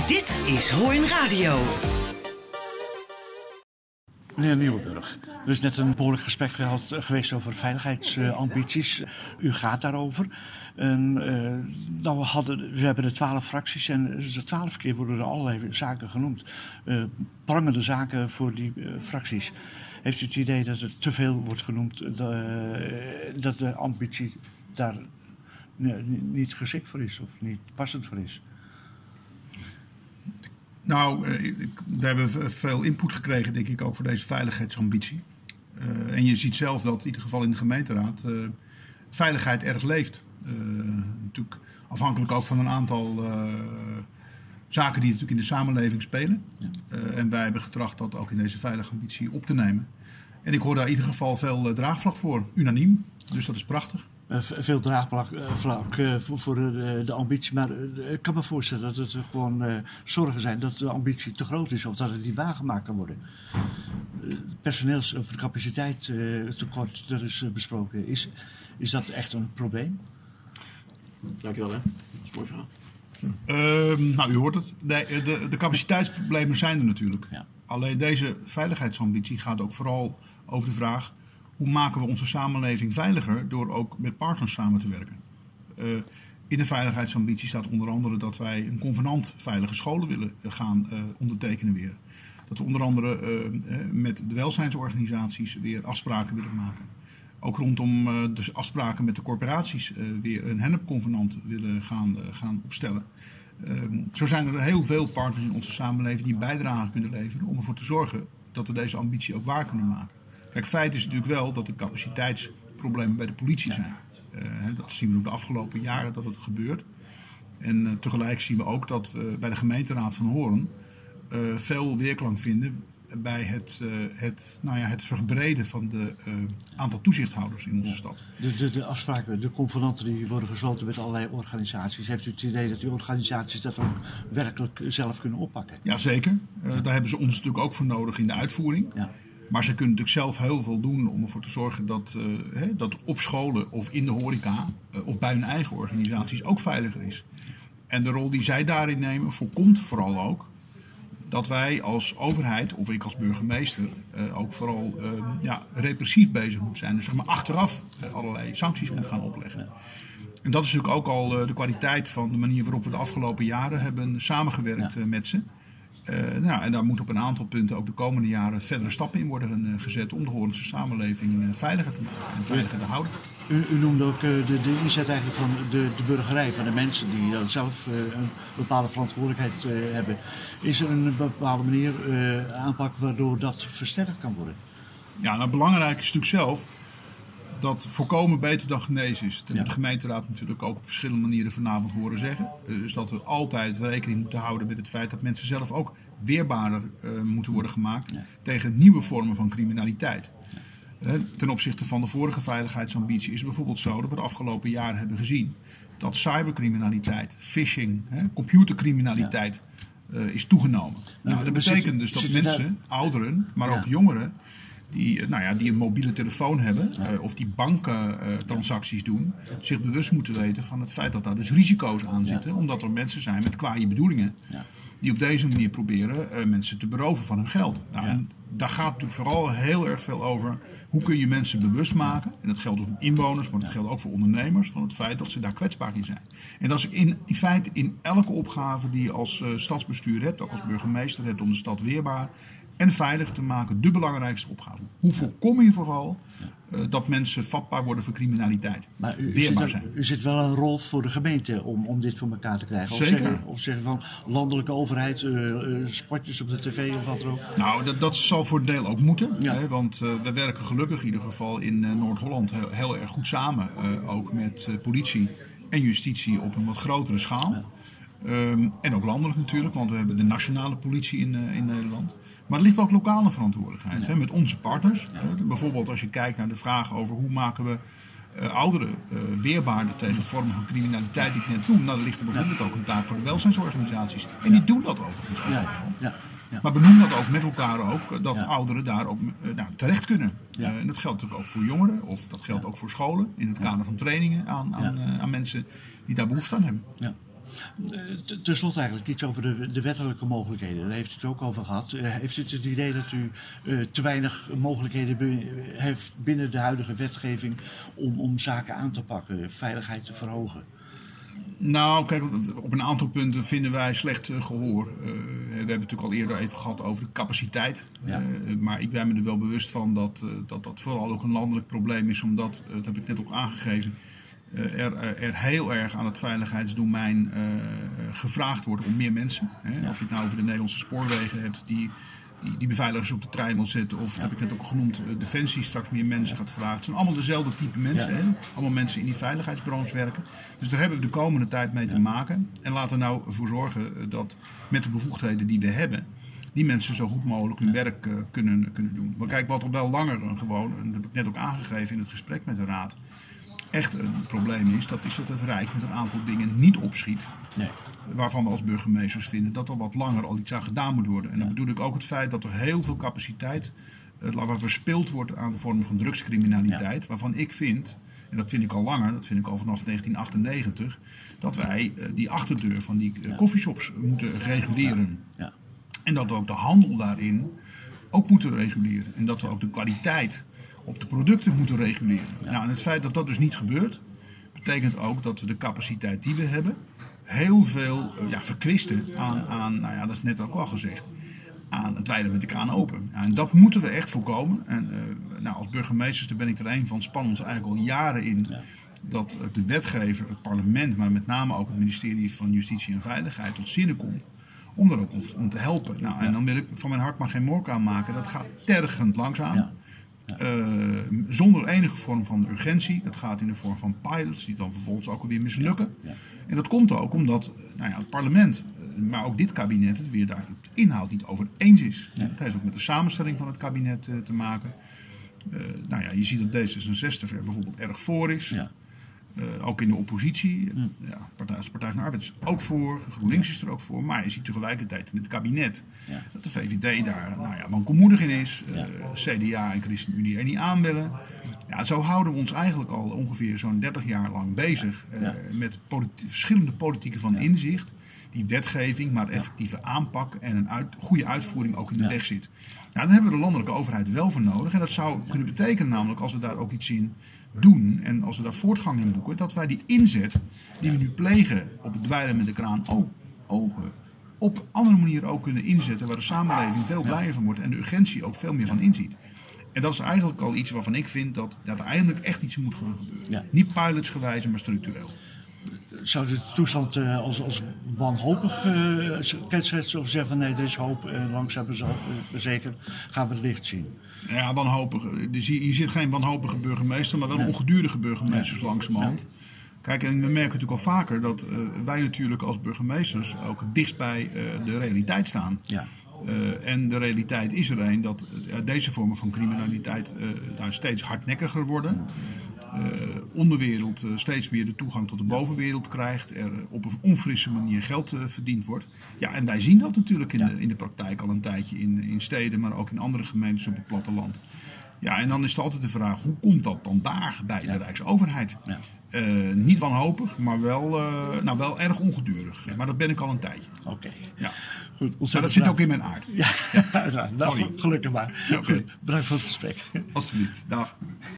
Dit is Hoorn Radio. Meneer Nieuwenburg, er is net een behoorlijk gesprek geweest over veiligheidsambities. U gaat daarover. En, we hebben de 12 fracties en de 12 keer worden er allerlei zaken genoemd. Prangende zaken voor die fracties. Heeft u het idee dat er te veel wordt genoemd, dat de ambitie daar niet geschikt voor is of niet passend voor is? Nou, we hebben veel input gekregen, denk ik, ook voor deze veiligheidsambitie. En je ziet zelf dat in ieder geval in de gemeenteraad veiligheid erg leeft. Natuurlijk afhankelijk ook van een aantal zaken die natuurlijk in de samenleving spelen. Ja. En wij hebben getracht dat ook in deze veiligheidsambitie op te nemen. En ik hoor daar in ieder geval veel draagvlak voor, unaniem. Dus dat is prachtig. Veel draagvlak voor de ambitie, maar ik kan me voorstellen dat het gewoon zorgen zijn dat de ambitie te groot is of dat het niet waargemaakt kan worden. Personeels- of capaciteitstekort, dat is besproken. Is dat echt een probleem? Dankjewel, hè. Dat is een mooi verhaal. Nou, u hoort het. De capaciteitsproblemen zijn er natuurlijk. Ja. Alleen deze veiligheidsambitie gaat ook vooral over de vraag: hoe maken we onze samenleving veiliger door ook met partners samen te werken? In de veiligheidsambitie staat onder andere dat wij een convenant veilige scholen willen gaan ondertekenen weer. Dat we onder andere met de welzijnsorganisaties weer afspraken willen maken. Ook rondom de afspraken met de corporaties weer een hennepconvenant willen gaan opstellen. Zo zijn er heel veel partners in onze samenleving die bijdrage kunnen leveren om ervoor te zorgen dat we deze ambitie ook waar kunnen maken. Kijk, feit is natuurlijk wel dat er capaciteitsproblemen bij de politie zijn. Dat zien we ook de afgelopen jaren dat het gebeurt. En tegelijk zien we ook dat we bij de gemeenteraad van Hoorn veel weerklank vinden bij het verbreden van de aantal toezichthouders in onze stad. De afspraken, de convenanten die worden gesloten met allerlei organisaties. Heeft u het idee dat die organisaties dat ook werkelijk zelf kunnen oppakken? Jazeker. Daar hebben ze ons natuurlijk ook voor nodig in de uitvoering. Ja. Maar ze kunnen natuurlijk zelf heel veel doen om ervoor te zorgen dat op scholen of in de horeca of bij hun eigen organisaties ook veiliger is. En de rol die zij daarin nemen voorkomt vooral ook dat wij als overheid of ik als burgemeester ook vooral repressief bezig moet zijn. Dus zeg maar achteraf allerlei sancties moet gaan opleggen. En dat is natuurlijk ook al de kwaliteit van de manier waarop we de afgelopen jaren hebben samengewerkt met ze. En daar moet op een aantal punten ook de komende jaren verdere stappen in worden gezet om de Hoornse samenleving veiliger te maken en veiliger te houden. U noemde ook de inzet eigenlijk van de burgerij, van de mensen die dan zelf een bepaalde verantwoordelijkheid hebben. Is er een bepaalde manier aanpak waardoor dat versterkt kan worden? Ja, nou belangrijk is natuurlijk zelf dat voorkomen beter dan genezen is. Dat hebben de gemeenteraad natuurlijk ook op verschillende manieren vanavond horen zeggen. Dus dat we altijd rekening moeten houden met het feit dat mensen zelf ook weerbaarder moeten worden gemaakt tegen nieuwe vormen van criminaliteit. Ten opzichte van de vorige veiligheidsambitie is het bijvoorbeeld zo dat we de afgelopen jaren hebben gezien dat cybercriminaliteit, phishing, computercriminaliteit is toegenomen. Dat betekent dus dat mensen, ouderen, maar ook jongeren, die een mobiele telefoon hebben of die banktransacties doen, zich bewust moeten weten van het feit dat daar dus risico's aan zitten. Omdat er mensen zijn met kwaaie bedoelingen die op deze manier proberen mensen te beroven van hun geld. En daar gaat natuurlijk vooral heel erg veel over hoe kun je mensen bewust maken. En dat geldt ook voor inwoners, maar dat geldt ook voor ondernemers, van het feit dat ze daar kwetsbaar in zijn. En dat is in feite in elke opgave die je als stadsbestuur hebt, ook als burgemeester hebt om de stad weerbaar en veilig te maken, de belangrijkste opgave. Hoe voorkom je vooral dat mensen vatbaar worden voor criminaliteit? Maar u zit wel een rol voor de gemeente om dit voor elkaar te krijgen. Zeker. Of zeggen van landelijke overheid, spotjes op de tv of wat dan ook. Nou, dat zal voor een deel ook moeten. Hè, want we werken gelukkig in ieder geval in Noord-Holland heel erg goed samen. Ook met politie en justitie op een wat grotere schaal. En ook landelijk natuurlijk, want we hebben de nationale politie in Nederland. Maar er ligt ook lokale verantwoordelijkheid hè, met onze partners. Bijvoorbeeld als je kijkt naar de vraag over hoe maken we ouderen weerbaarder tegen vormen van criminaliteit die ik net noem. Nou, er ligt er bijvoorbeeld ook een taak voor de welzijnsorganisaties. En die doen dat overigens ook wel. Maar benoem dat ook met elkaar ook, dat ouderen daar ook terecht kunnen. En dat geldt natuurlijk ook voor jongeren, of dat geldt ook voor scholen. In het kader van trainingen aan mensen die daar behoefte aan hebben. Ten slotte eigenlijk iets over de wettelijke mogelijkheden. Daar heeft u het ook over gehad. Heeft u het idee dat u te weinig mogelijkheden heeft binnen de huidige wetgeving om zaken aan te pakken, veiligheid te verhogen? Nou, kijk, op een aantal punten vinden wij slecht gehoor. We hebben het natuurlijk al eerder even gehad over de capaciteit. Ja. Maar ik ben me er wel bewust van dat vooral ook een landelijk probleem is. Omdat, dat heb ik net ook aangegeven, er heel erg aan het veiligheidsdomein gevraagd wordt om meer mensen. Hè? Of je het nou over de Nederlandse spoorwegen hebt die beveiligers op de trein wil zetten. Of, dat heb ik net ook genoemd, Defensie straks meer mensen gaat vragen. Het zijn allemaal dezelfde type mensen. Hè? Allemaal mensen in die veiligheidsbranche werken. Dus daar hebben we de komende tijd mee te maken. En laten we nou ervoor zorgen dat met de bevoegdheden die we hebben, die mensen zo goed mogelijk hun werk kunnen doen. Maar kijk, wat er wel langer gewoon, en dat heb ik net ook aangegeven in het gesprek met de Raad, echt een probleem is dat het Rijk met een aantal dingen niet opschiet. Nee. Waarvan we als burgemeesters vinden dat er wat langer al iets aan gedaan moet worden. En dan bedoel ik ook het feit dat er heel veel capaciteit verspild wordt aan de vorm van drugscriminaliteit. Ja. Waarvan ik vind, en dat vind ik al langer, dat vind ik al vanaf 1998, dat wij die achterdeur van die coffeeshops moeten reguleren. Ja. Ja. En dat we ook de handel daarin ook moeten reguleren. En dat we ook de kwaliteit op de producten moeten reguleren. Ja. Nou, en het feit dat dat dus niet gebeurt, betekent ook dat we de capaciteit die we hebben heel veel verkwisten aan, nou ja, dat is net ook al gezegd, aan het wijden met de kraan open. Ja, en dat moeten we echt voorkomen. En als burgemeesters, daar ben ik er een van, spannen ons eigenlijk al jaren in dat de wetgever, het parlement, maar met name ook het ministerie van Justitie en Veiligheid tot zinnen komt om er ook om te helpen. Nou, en dan wil ik van mijn hart maar geen mork aan maken. Dat gaat tergend langzaam. Ja. Zonder enige vorm van urgentie. Dat gaat in de vorm van pilots die dan vervolgens ook alweer mislukken. Ja. En dat komt ook omdat het parlement, maar ook dit kabinet, het weer daar de inhoud niet over eens is. Ja. Het heeft ook met de samenstelling van het kabinet te maken. Je ziet dat D66 er bijvoorbeeld erg voor is. Ja. Ook in de oppositie. Partij van de Arbeid is ook voor. GroenLinks is er ook voor. Maar je ziet tegelijkertijd in het kabinet dat de VVD daar wankelmoedig in is. CDA en ChristenUnie er niet aan willen. Ja, zo houden we ons eigenlijk al ongeveer zo'n 30 jaar lang bezig met verschillende politieken van inzicht. Die wetgeving, maar effectieve aanpak en een goede uitvoering ook in de weg zit. Nou, dan hebben we de landelijke overheid wel voor nodig. En dat zou kunnen betekenen namelijk, als we daar ook iets in doen en als we daar voortgang in boeken, dat wij die inzet die we nu plegen op het dweilen met de kraan ogen op andere manieren ook kunnen inzetten, waar de samenleving veel blijer van wordt en de urgentie ook veel meer van inziet. En dat is eigenlijk al iets waarvan ik vind dat er eindelijk echt iets moet gaan gebeuren. Ja. Niet pilotsgewijs, maar structureel. Zou de toestand als wanhopig kenschetsen of zeggen van nee, er is hoop, langzaam zeker gaan we het licht zien? Ja, wanhopig. Dus je ziet geen wanhopige burgemeester, maar wel ongedurige burgemeesters langzamerhand. Kijk, en we merken natuurlijk al vaker dat wij natuurlijk als burgemeesters ook dichtst bij de realiteit staan. Ja. En de realiteit is er een dat deze vormen van criminaliteit daar steeds hardnekkiger worden. Onderwereld steeds meer de toegang tot de bovenwereld krijgt. Er op een onfrisse manier geld verdiend wordt. Ja, en wij zien dat natuurlijk in de praktijk al een tijdje in steden, maar ook in andere gemeentes op het platteland. Ja, en dan is het altijd de vraag, hoe komt dat dan daar bij de Rijksoverheid? Ja. Niet wanhopig, maar wel erg ongedurig. Ja. Maar dat ben ik al een tijdje. Oké. Ja. Goed, dat zit ook in mijn aard. Ja, uiteraard. Nou, gelukkig maar. Ja, okay. Bedankt voor het gesprek. Alsjeblieft. Dag.